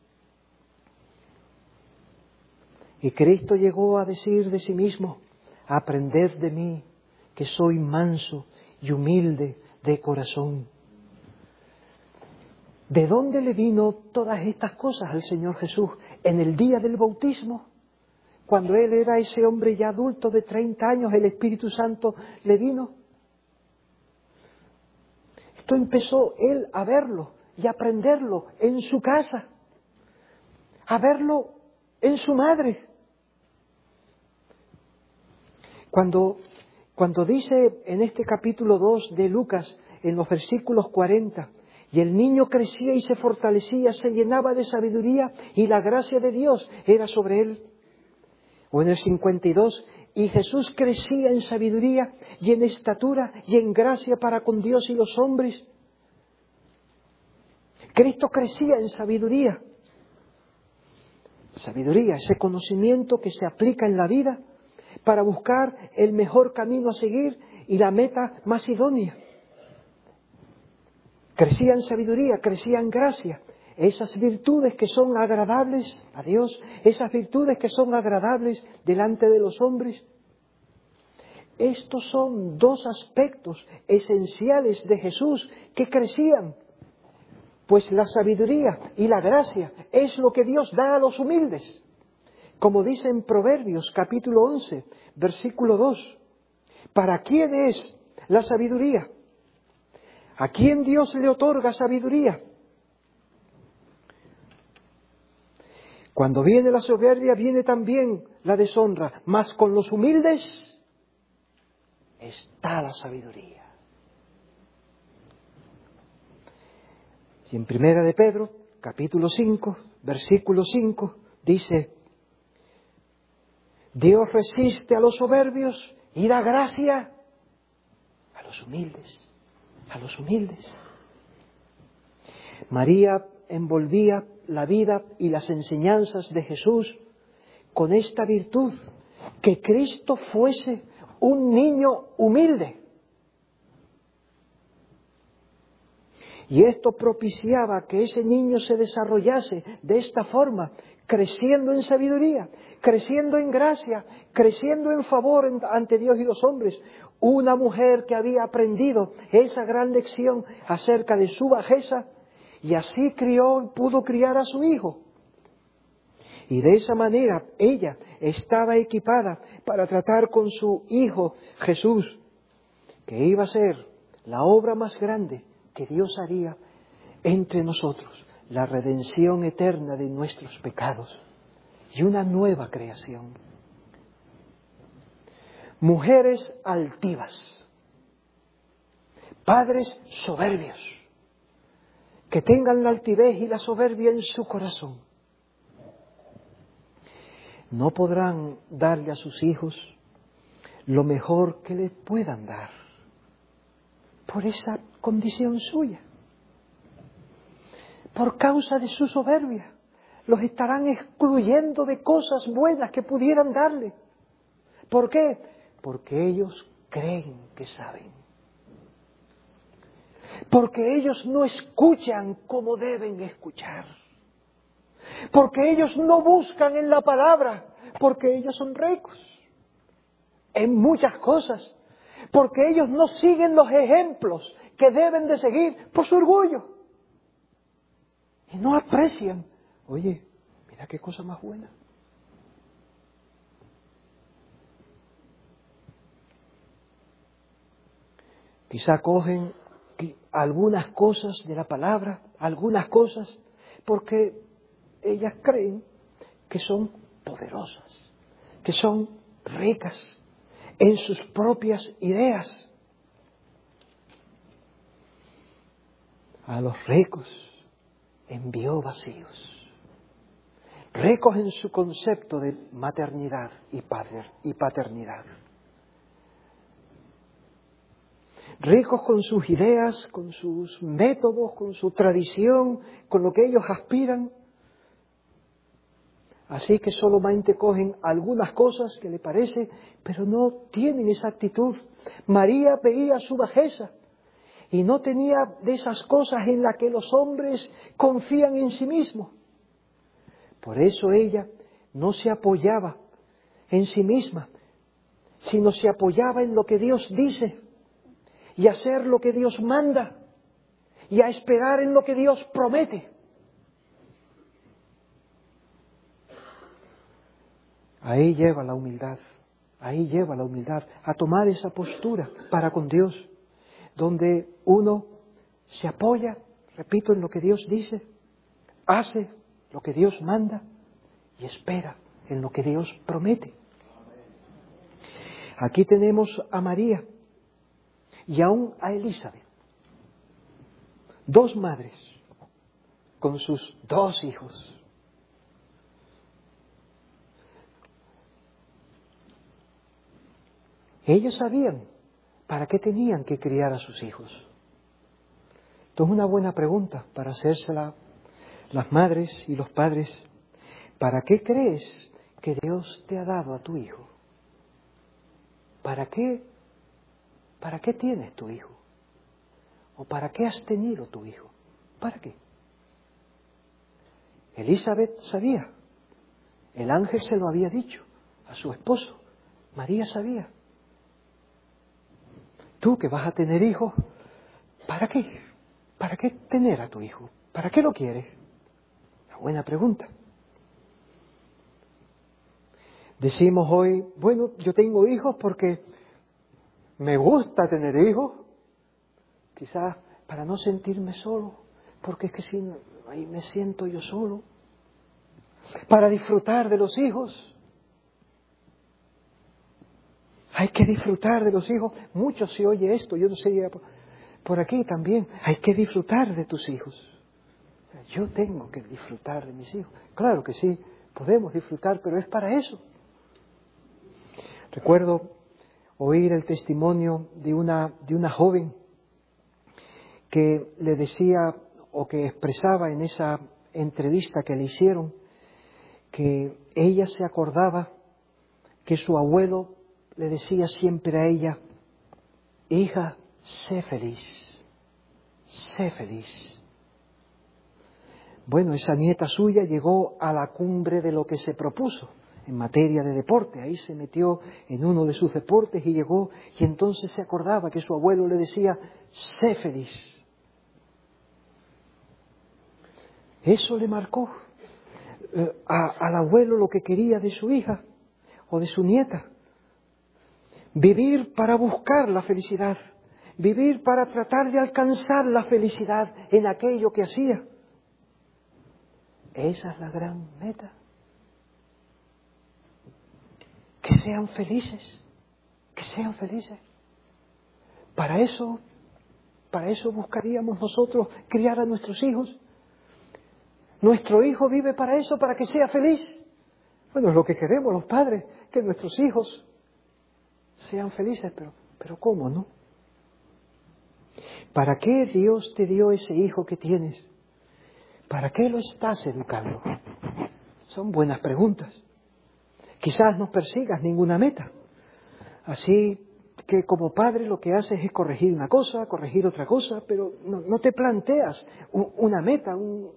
Y Cristo llegó a decir de sí mismo: aprended de mí, que soy manso y humilde de corazón. ¿De dónde le vino todas estas cosas al Señor Jesús? En el día del bautismo, cuando Él era ese hombre ya adulto de treinta años, el Espíritu Santo le vino. Esto empezó Él a verlo y a aprenderlo en su casa, a verlo en su madre. Cuando, cuando dice en este capítulo dos de Lucas, en los versículos cuarenta, y el niño crecía y se fortalecía, se llenaba de sabiduría y la gracia de Dios era sobre él. O en el cincuenta y dos, y Jesús crecía en sabiduría y en estatura y en gracia para con Dios y los hombres. Cristo crecía en sabiduría. Sabiduría, ese conocimiento que se aplica en la vida para buscar el mejor camino a seguir y la meta más idónea. Crecía en sabiduría, crecía en gracia. Esas virtudes que son agradables a Dios, esas virtudes que son agradables delante de los hombres. Estos son dos aspectos esenciales de Jesús que crecían. Pues la sabiduría y la gracia es lo que Dios da a los humildes. Como dice en Proverbios capítulo once, versículo dos. ¿Para quién es la sabiduría? ¿A quién Dios le otorga sabiduría? Cuando viene la soberbia, viene también la deshonra, mas con los humildes está la sabiduría. Y en Primera de Pedro, capítulo cinco, versículo cinco, dice: Dios resiste a los soberbios y da gracia a los humildes, a los humildes. María envolvía la vida y las enseñanzas de Jesús con esta virtud, que Cristo fuese un niño humilde. Y esto propiciaba que ese niño se desarrollase de esta forma, creciendo en sabiduría, creciendo en gracia, creciendo en favor ante Dios y los hombres. Una mujer que había aprendido esa gran lección acerca de su bajeza y así crió, pudo criar a su hijo. Y de esa manera ella estaba equipada para tratar con su hijo Jesús, que iba a ser la obra más grande que Dios haría entre nosotros, la redención eterna de nuestros pecados y una nueva creación. Mujeres altivas, padres soberbios, que tengan la altivez y la soberbia en su corazón, no podrán darle a sus hijos lo mejor que le puedan dar por esa condición suya. Por causa de su soberbia, los estarán excluyendo de cosas buenas que pudieran darle. ¿Por qué? Porque ellos creen que saben. Porque ellos no escuchan como deben escuchar. Porque ellos no buscan en la palabra, porque ellos son ricos en muchas cosas. Porque ellos no siguen los ejemplos que deben de seguir por su orgullo. Y no aprecian. Oye, mira qué cosa más buena. Quizá cogen algunas cosas de la palabra, algunas cosas, porque ellas creen que son poderosas, que son ricas en sus propias ideas. A los ricos envió vacíos. Ricos en su concepto de maternidad y paternidad. Ricos con sus ideas, con sus métodos, con su tradición, con lo que ellos aspiran. Así que solamente cogen algunas cosas que le parece, pero no tienen esa actitud. María veía su bajeza y no tenía de esas cosas en las que los hombres confían en sí mismos. Por eso ella no se apoyaba en sí misma, sino se apoyaba en lo que Dios dice y hacer lo que Dios manda y a esperar en lo que Dios promete. Ahí lleva la humildad, ahí lleva la humildad, a tomar esa postura para con Dios, donde uno se apoya, repito, en lo que Dios dice, hace lo que Dios manda y espera en lo que Dios promete. Aquí tenemos a María y aún a Elizabeth, dos madres con sus dos hijos. Ellos sabían para qué tenían que criar a sus hijos. Esto es una buena pregunta para hacérsela las madres y los padres. ¿Para qué crees que Dios te ha dado a tu hijo? ¿Para qué? ¿Para qué tienes tu hijo? ¿O para qué has tenido tu hijo? ¿Para qué? Elizabeth sabía. El ángel se lo había dicho a su esposo. María sabía. Tú que vas a tener hijos, ¿para qué? ¿Para qué tener a tu hijo? ¿Para qué lo quieres? Una buena pregunta. Decimos hoy, bueno, yo tengo hijos porque me gusta tener hijos, quizás para no sentirme solo, porque es que si no, ahí me siento yo solo, para disfrutar de los hijos. Hay que disfrutar de los hijos. Mucho se oye esto, yo no sé, por aquí también. Hay que disfrutar de tus hijos. Yo tengo que disfrutar de mis hijos. Claro que sí, podemos disfrutar, pero es para eso. Recuerdo oír el testimonio de una, de una joven que le decía o que expresaba en esa entrevista que le hicieron que ella se acordaba que su abuelo le decía siempre a ella, hija, sé feliz, sé feliz. Bueno, esa nieta suya llegó a la cumbre de lo que se propuso en materia de deporte. Ahí se metió en uno de sus deportes y llegó, y entonces se acordaba que su abuelo le decía, sé feliz. Eso le marcó eh, a, al abuelo lo que quería de su hija o de su nieta. Vivir para buscar la felicidad, vivir para tratar de alcanzar la felicidad en aquello que hacía. Esa es la gran meta. Que sean felices, que sean felices. Para eso, para eso buscaríamos nosotros criar a nuestros hijos. Nuestro hijo vive para eso, para que sea feliz. Bueno, es lo que queremos los padres, que nuestros hijos sean felices, pero, pero ¿cómo no? ¿Para qué Dios te dio ese hijo que tienes? ¿Para qué lo estás educando? Son buenas preguntas. Quizás no persigas ninguna meta. Así que como padre lo que haces es corregir una cosa, corregir otra cosa, pero no, no te planteas un, una meta. Un...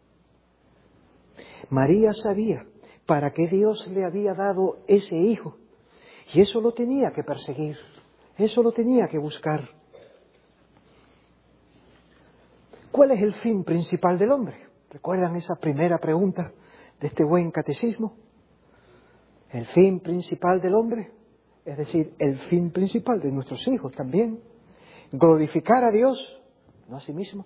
María sabía para qué Dios le había dado ese hijo. Y eso lo tenía que perseguir, eso lo tenía que buscar. ¿Cuál es el fin principal del hombre? ¿Recuerdan esa primera pregunta de este buen catecismo? El fin principal del hombre, es decir, el fin principal de nuestros hijos también, glorificar a Dios, no a sí mismo,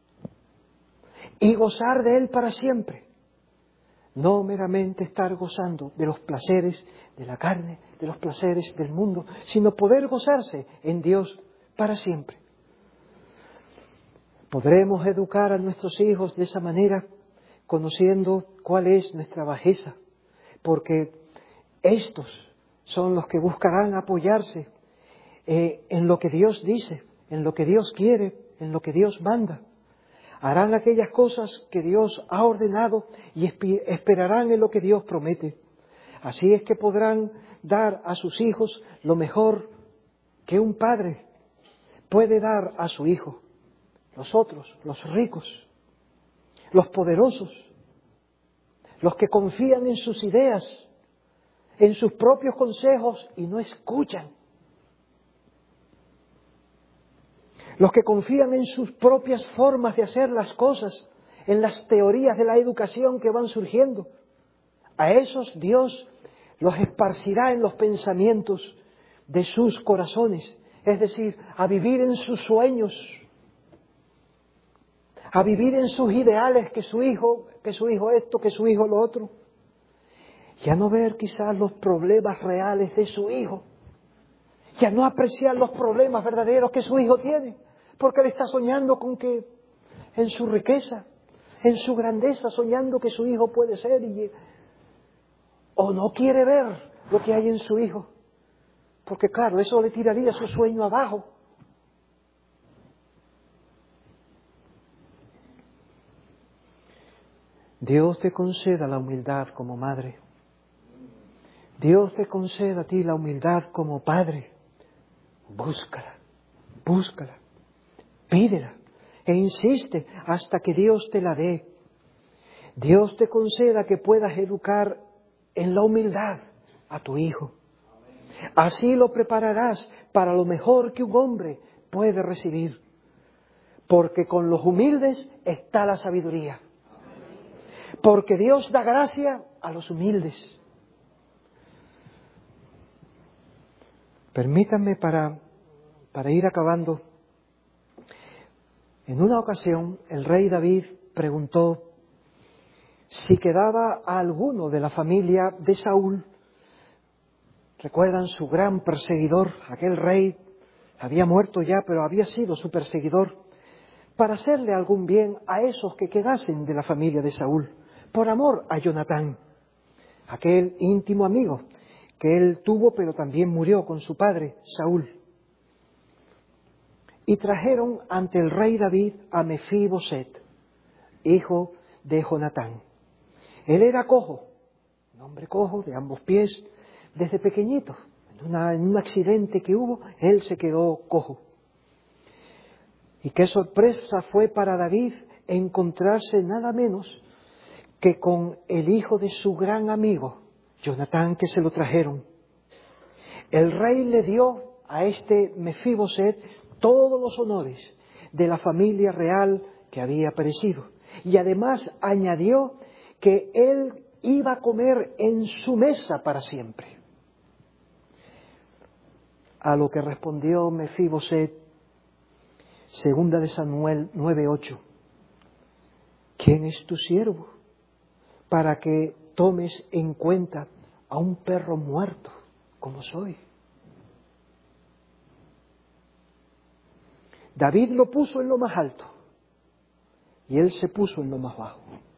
y gozar de Él para siempre. No meramente estar gozando de los placeres de la carne, de los placeres del mundo, sino poder gozarse en Dios para siempre. Podremos educar a nuestros hijos de esa manera, conociendo cuál es nuestra bajeza, porque estos son los que buscarán apoyarse eh, en lo que Dios dice, en lo que Dios quiere, en lo que Dios manda. Harán aquellas cosas que Dios ha ordenado y esperarán en lo que Dios promete. Así es que podrán dar a sus hijos lo mejor que un padre puede dar a su hijo. Los otros, los ricos, los poderosos, los que confían en sus ideas, en sus propios consejos y no escuchan. Los que confían en sus propias formas de hacer las cosas, en las teorías de la educación que van surgiendo. A esos Dios los esparcirá en los pensamientos de sus corazones, es decir, a vivir en sus sueños, a vivir en sus ideales, que su hijo, que su hijo esto, que su hijo lo otro, y a no ver quizás los problemas reales de su hijo, y a no apreciar los problemas verdaderos que su hijo tiene, porque él está soñando con que en su riqueza, en su grandeza, soñando que su hijo puede ser, y, o no quiere ver lo que hay en su hijo, porque claro, eso le tiraría su sueño abajo. Dios te conceda la humildad como madre. Dios te conceda a ti la humildad como padre. Búscala, búscala, pídela e insiste hasta que Dios te la dé. Dios te conceda que puedas educar en la humildad a tu hijo. Así lo prepararás para lo mejor que un hombre puede recibir. Porque con los humildes está la sabiduría. Porque Dios da gracia a los humildes. Permítanme para, para ir acabando. En una ocasión el rey David preguntó si quedaba a alguno de la familia de Saúl. ¿Recuerdan su gran perseguidor? Aquel rey había muerto ya, pero había sido su perseguidor, para hacerle algún bien a esos que quedasen de la familia de Saúl, por amor a Jonatán, aquel íntimo amigo que él tuvo, pero también murió con su padre, Saúl. Y trajeron ante el rey David a Mefiboset, hijo de Jonatán. Él era cojo, un hombre cojo de ambos pies, desde pequeñito. En, una, en un accidente que hubo, él se quedó cojo. Y qué sorpresa fue para David encontrarse nada menos que con el hijo de su gran amigo, Jonatán, que se lo trajeron. El rey le dio a este Mefiboset todos los honores de la familia real que había perecido. Y además añadió que él iba a comer en su mesa para siempre. A lo que respondió Mefiboset, segunda de Samuel nueve ocho. ¿Quién es tu siervo para que tomes en cuenta a un perro muerto como soy? David lo puso en lo más alto y él se puso en lo más bajo.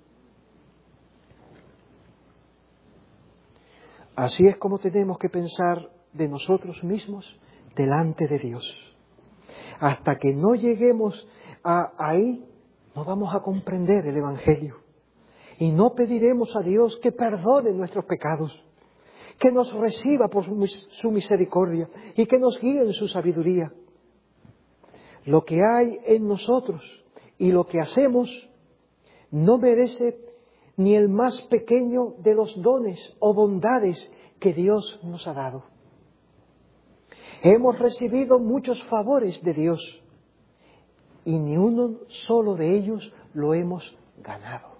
Así es como tenemos que pensar de nosotros mismos delante de Dios. Hasta que no lleguemos a ahí, no vamos a comprender el Evangelio. Y no pediremos a Dios que perdone nuestros pecados, que nos reciba por su misericordia y que nos guíe en su sabiduría. Lo que hay en nosotros y lo que hacemos no merece ni el más pequeño de los dones o bondades que Dios nos ha dado. Hemos recibido muchos favores de Dios y ni uno solo de ellos lo hemos ganado.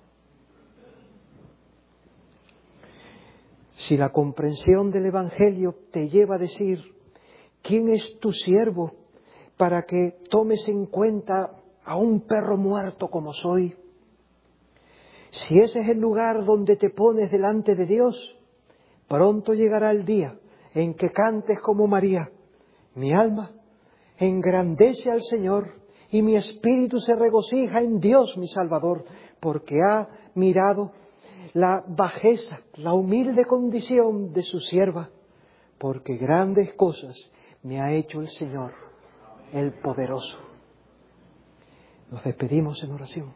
Si la comprensión del Evangelio te lleva a decir, ¿quién es tu siervo para que tomes en cuenta a un perro muerto como soy? Si ese es el lugar donde te pones delante de Dios, pronto llegará el día en que cantes como María. Mi alma engrandece al Señor y mi espíritu se regocija en Dios mi Salvador, porque ha mirado la bajeza, la humilde condición de su sierva, porque grandes cosas me ha hecho el Señor, el poderoso. Nos despedimos en oración.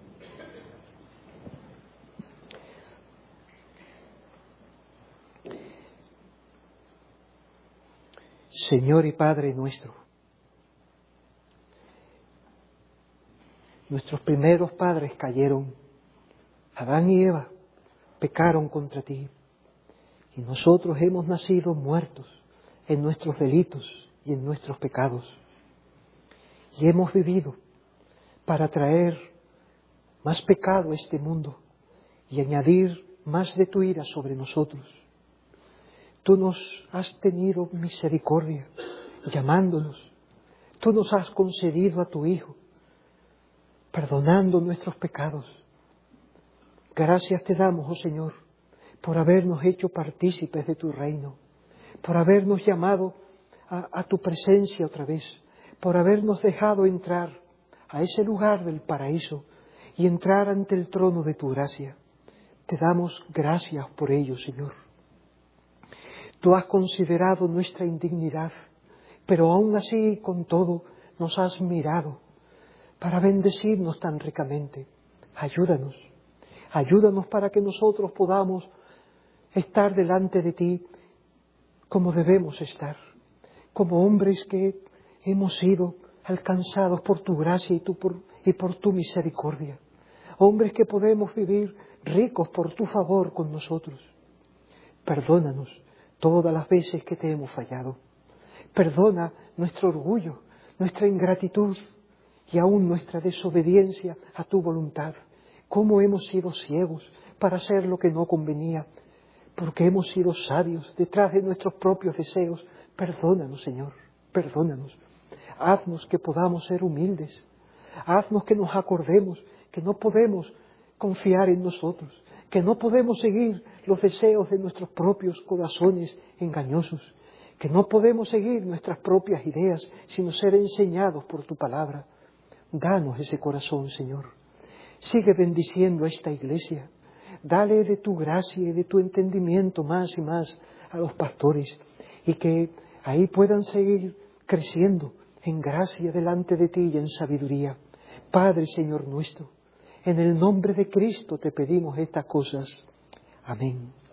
Señor y Padre nuestro, nuestros primeros padres cayeron, Adán y Eva pecaron contra ti, y nosotros hemos nacido muertos en nuestros delitos y en nuestros pecados, y hemos vivido para traer más pecado a este mundo y añadir más de tu ira sobre nosotros. Tú nos has tenido misericordia, llamándonos. Tú nos has concedido a tu Hijo, perdonando nuestros pecados. Gracias te damos, oh Señor, por habernos hecho partícipes de tu reino, por habernos llamado a, a tu presencia otra vez, por habernos dejado entrar a ese lugar del paraíso y entrar ante el trono de tu gracia. Te damos gracias por ello, Señor. Tú has considerado nuestra indignidad, pero aún así, con todo, nos has mirado para bendecirnos tan ricamente. Ayúdanos, ayúdanos para que nosotros podamos estar delante de ti como debemos estar, como hombres que hemos sido alcanzados por tu gracia y, tu, por, y por tu misericordia. Hombres que podemos vivir ricos por tu favor con nosotros. Perdónanos todas las veces que te hemos fallado. Perdona nuestro orgullo, nuestra ingratitud y aún nuestra desobediencia a tu voluntad. Cómo hemos sido ciegos para hacer lo que no convenía, porque hemos sido sabios detrás de nuestros propios deseos. Perdónanos, Señor, perdónanos. Haznos que podamos ser humildes. Haznos que nos acordemos que no podemos confiar en nosotros, que no podemos seguir los deseos de nuestros propios corazones engañosos, que no podemos seguir nuestras propias ideas, sino ser enseñados por tu palabra. Danos ese corazón, Señor. Sigue bendiciendo a esta iglesia. Dale de tu gracia y de tu entendimiento más y más a los pastores, y que ahí puedan seguir creciendo en gracia delante de ti y en sabiduría. Padre, Señor nuestro, en el nombre de Cristo te pedimos estas cosas. Amén.